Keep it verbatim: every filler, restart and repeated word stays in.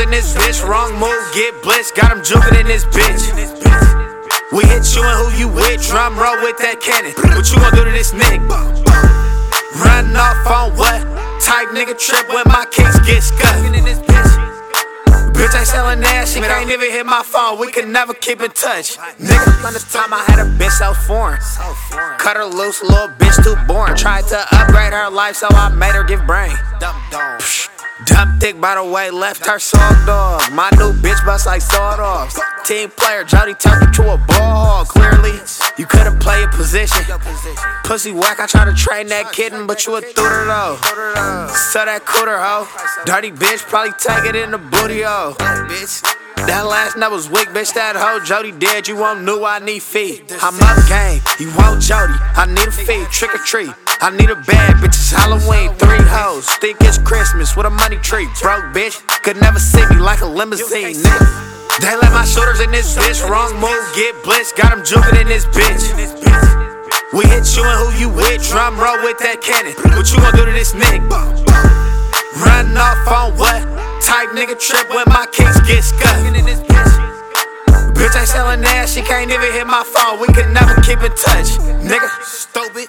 in this bitch. Wrong move, get blitzed. Got him jumping in this bitch. We hit you and who you with. Drum roll with that cannon. What you gon' do to this nigga? Run off on what? Type nigga trip when my kicks get scut. Bitch ain't selling ass, she can't even hit my phone. We can never keep in touch. Nigga, from the time I had a bitch so foreign. Cut her loose, little bitch too boring. Tried to upgrade her life, so I made her give brain. Dumb thick by the way, left her soft dog. My new bitch bust like sawed-offs. Team player, Jody turned into a ball. Clearly, you couldn't play a position. Pussy whack, I try to train that kitten, but you a thooter though. So that cooter hoe. Dirty bitch, probably take it in the booty ho. That last nut was weak, bitch, that hoe Jody dead, you won't know I need feet. I'm up game, you want Jody, I need a fee, trick or treat. I need a bag, bitch, it's Halloween, three hoes, think it's Christmas with a money tree. Broke bitch, could never see me like a limousine, nigga. They let my shoulders in this bitch, wrong move, get blitzed, got him jumping in this bitch. We hit you and who you with, drum roll with that cannon. What you gon' do to this nigga? Run off on what? Type nigga trip when my kicks get scut. Bitch ain't selling ass, she can't even hit my phone. We can never keep in touch, nigga. Stupid.